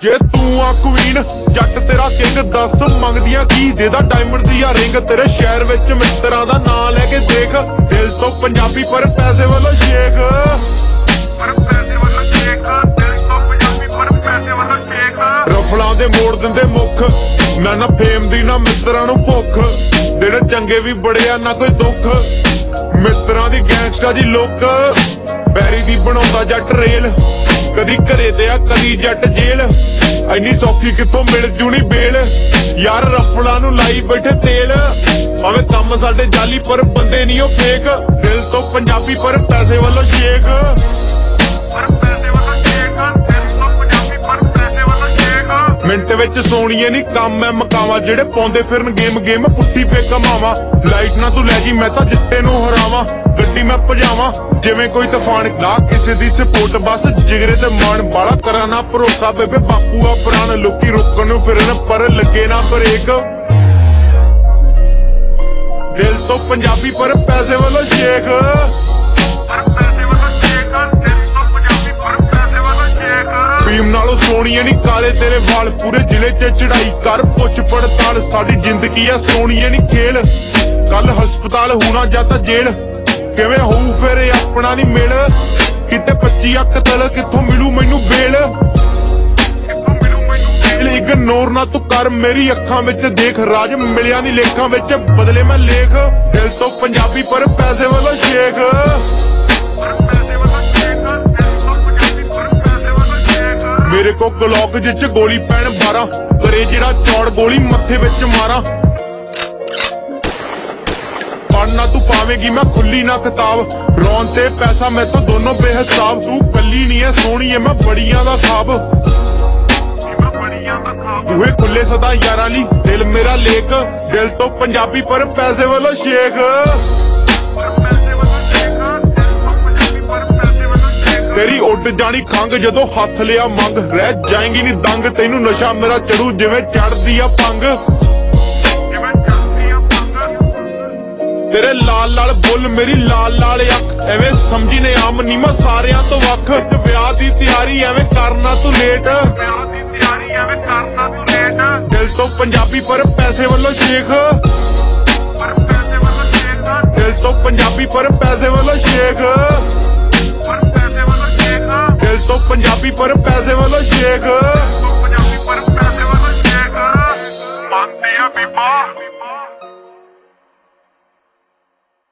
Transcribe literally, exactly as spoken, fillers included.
ਜੇ ਤੂੰ ਆ ਕੁਈਨ ਜੱਟ ਤੇਰਾ ਕਿੰਗ ਦੱਸ ਮੰਗਦੀਆਂ ਕੀ ਦੇਦਾ ਡਾਇਮੰਡ ਦੀ ਆ ਰਿੰਗ ਤੇਰੇ ਸ਼ਹਿਰ ਵਿੱਚ ਮਿੱਤਰਾਂ ਦਾ ਨਾਂ ਲੈ ਕੇ ਦੇਖ ਦਿਲ ਤੋਂ ਪੰਜਾਬੀ ਪਰ ਪੈਸੇ ਵੱਲੋਂ ਸ਼ੇਖ ਪਰ ਪੈਸੇ ਵੱਲੋਂ ਸ਼ੇਖ ਦਿਲ ਤੋਂ ਪੰਜਾਬੀ ਪਰ ਪੈਸੇ ਵੱਲੋਂ ਸ਼ੇਖ ਰਫਲਾਂ ਦੇ ਮੋੜ ਦਿੰਦੇ ਮੁੱਖ ਮੈਂ ਨਾ ਫੇਮ ਦੀ ਨਾ ਮਿੱਤਰਾਂ ਨੂੰ ਭੁੱਖ ਦਿਨ ਚੰਗੇ ਵੀ ਬੜੇ ਆ ਨਾ ਕੋਈ ਦੁੱਖ ਮਿੱਤਰਾਂ ਦੀ ਗੈਂਗਸਟਰ ਦੀ ਲੁੱਕ ਬੈਰੀ ਦੀ ਬਣਾਉਂਦਾ ਜੱਟ ਰੇਲ ਕਦੀ ਘਰੇ ਤੇ ਆ ਕਦੀ ਜੱਟ ਜੇਲ੍ਹ ਐਨੀ ਸੌਖੀ ਕਿੱਥੋਂ ਮਿਲ ਜੂਣੀ ਬੇਲ ਯਾਰ ਰਫਲਾਂ ਨੂੰ ਲਾਈ ਬੈਠੇ ਤੇਲ ਭਾਵੇਂ ਕੰਮ ਸਾਡੇ ਜਾਲੀ ਪਰ ਬੰਦੇ ਨਹੀਂ ਉਹ ਫੇਕ ਦਿਲ ਤੋਂ ਪੰਜਾਬੀ ਪਰ ਪੈਸੇ ਵੱਲੋਂ ਸ਼ੇਖ ਪਰ ਪੈਸੇ ਵੱਲੋਂ ਸ਼ੇਖ ਦਿਲ ਤੋਂ ਪੰਜਾਬੀ ਪਰ ਪੈਸੇ ਵੱਲੋਂ ਸ਼ੇਖ ਮਿੰਟ ਵਿੱਚ ਸੋਣੀਏ ਨਹੀਂ ਕੰਮ ਐ ਮਕਾਵਾ ਜਿਹੜੇ ਪਾਉਂਦੇ ਫਿਰਨ ਗੇਮ ਗੇਮ ਪੁੱਠੀ ਫੇਕ ਕਮਾਵਾ ਲਾਈਟ ਨਾ ਤੂੰ ਲੈ ਜੀ ਮੈਂ ਤਾਂ ਜਿੱਤੇ ਨੂੰ ਹਰਾਵਾਂ ਗੱਡੀ ਮੈਂ ਭਜਾਵਾਂ ਜਿਵੇਂ ਕੋਈ ਤੂਫਾਨ ਨਾ ਕਿਸੇ ਦੀ ਸਪੋਰਟ ਬਸ ਜਿਗਰੇ ਤੇ ਮਾਣ ਬਾਲਾ ਕਰਾਂ ਨਾ ਭਰੋਸਾ ਬੇਬੇ ਬਾਪੂ ਆ ਪ੍ਰਾਣ ਲੋਕੀ ਰੁਕਣ ਨੂੰ ਫਿਰਨ ਪਰ ਲੱਗੇ ਨਾ ਬ੍ਰੇਕ ਦਿਲ ਤੋਂ ਪੰਜਾਬੀ ਪਰ ਪੈਸੇ ਵੱਲੋਂ ਸ਼ੇਖ ਪਰ ਪੈਸੇ ਵੱਲੋਂ ਸ਼ੇਖ ਦਿਲ ਤੋਂ ਪੰਜਾਬੀ ਪਰ ਪੈਸੇ ਵੱਲੋਂ ਸ਼ੇਖ ਭੀਮ ਨਾਲੋਂ ਸੋਹਣੀਏ ਨਹੀਂ ਕਾਲੇ ਤੇਰੇ ਵਾਲ ਪੂਰੇ ਜ਼ਿਲ੍ਹੇ 'ਚ ਚੜਾਈ ਕਰ ਪੁੱਛ ਪੜਤਾਲ ਸਾਡੀ ਜ਼ਿੰਦਗੀ ਆ ਸੋਹਣੀਏ ਨਹੀਂ ਖੇਲ ਕੱਲ ਹਸਪਤਾਲ ਹੋਣਾ ਜਾਂ ਤਾਂ ਜੇਲ੍ਹ ਕਿਵੇਂ ਹੋਊ ਫਿਰ ਆਪਣਾ ਨਹੀਂ ਮਿਲ ਕਿਤੇ ਪੱਚੀ ਅੱਖ ਤਲ ਕਿੱਥੋਂ ਮਿਲੂ ਮੈਨੂੰ ਬੇਲ ਇਗਨੋਰ ਨਾ ਤੂੰ ਕਰ ਮੇਰੀ ਅੱਖਾਂ ਵਿੱਚ ਦੇਖ ਰਾਜ ਮਿਲਿਆ ਨਹੀਂ ਲੇਖਾਂ ਵਿੱਚ ਬਦਲੇ ਮੈਂ ਲੇਖ ਦਿਲ ਤੋਂ ਪੰਜਾਬੀ ਪਰ ਪੈਸੇ ਵੱਲੋਂ ਸ਼ੇਖ ਮੇਰੇ ਕੋ ਗਲੋਕ ਜਿੱਚ ਗੋਲੀ ਪੈਣ ਬਾਰਾਂ ਕਰੇ ਜਿਹੜਾ ਚੌੜ ਗੋਲੀ ਮੱਥੇ ਵਿੱਚ ਮਾਰਾਂ ਪੜਨਾ ਤੂੰ ਪਾਵੇਂਗੀ ਮੈਂ ਖੁੱਲੀ ਨਾ ਕਿਤਾਬ ਰੌਣ ਤੇ ਪੈਸਾ ਮੈਂ ਤੋਂ ਦੋਨੋਂ ਬੇਹਿਸਾਬ ਤੂੰ ਕੱਲੀ ਨਹੀਂ ਐ ਸੋਹਣੀ ਐ ਮੈਂ ਬੜੀਆਂ ਦਾ ਖਾਬ ਤੂੰ ਖੁੱਲੇ ਸਦਾ ਯਾਰਾਂ ਲਈ ਦਿਲ ਮੇਰਾ ਲੇਖ ਦਿਲ ਤੋਂ ਪੰਜਾਬੀ ਪਰ ਪੈਸੇ ਵੱਲੋਂ ਸ਼ੇਖ ਤੇਰੀ ਉੱਡ ਜਾਣੀ ਖੰਗ ਜਦੋਂ ਹੱਥ ਲਿਆ ਮੰਗ ਰਹਿ ਜਾਏਂਗੀ ਨੀ ਦੰਗ ਤੈਨੂੰ ਨਸ਼ਾ ਮੇਰਾ ਚੜੂ ਜਿਵੇਂ ਚੜਦੀ ਆ ਪੰਗ ਤੇਰੇ ਲਾਲ ਲਾਲ ਬੁੱਲ ਮੇਰੀ ਲਾਲ ਲਾਲ ਅੱਖ ਐਵੇਂ ਸਮਝੀ ਨੇ ਆਮ ਨੀ ਮੈਂ ਸਾਰਿਆਂ ਤੋਂ ਵੱਖ ਵਿਆਹ ਦੀ ਤਿਆਰੀ ਐਵੇਂ ਕਰਨਾ ਤੂੰ ਲੇਟ ਵਿਆਹ ਦੀ ਤਿਆਰੀ ਐਵੇਂ ਕਰਨਾ ਤੂੰ ਲੇਟ ਦਿਲ ਤੋਂ ਪੰਜਾਬੀ ਪਰ ਪੈਸੇ ਵੱਲੋਂ ਸ਼ੇਖ ਪਰ ਪੈਸੇ ਵੱਲੋਂ ਸ਼ੇਖ ਦਿਲ ਤੋਂ ਪੰਜਾਬੀ ਪਰ ਪੈਸੇ ਵੱਲੋਂ ਸ਼ੇਖ ਪਰ ਪੈਸੇ ਵੱਲੋਂ ਸ਼ੇਖ ਦਿਲ ਤੋਂ ਪੰਜਾਬੀ ਪਰ ਪੈਸੇ ਵੱਲੋਂ ਸ਼ੇਖ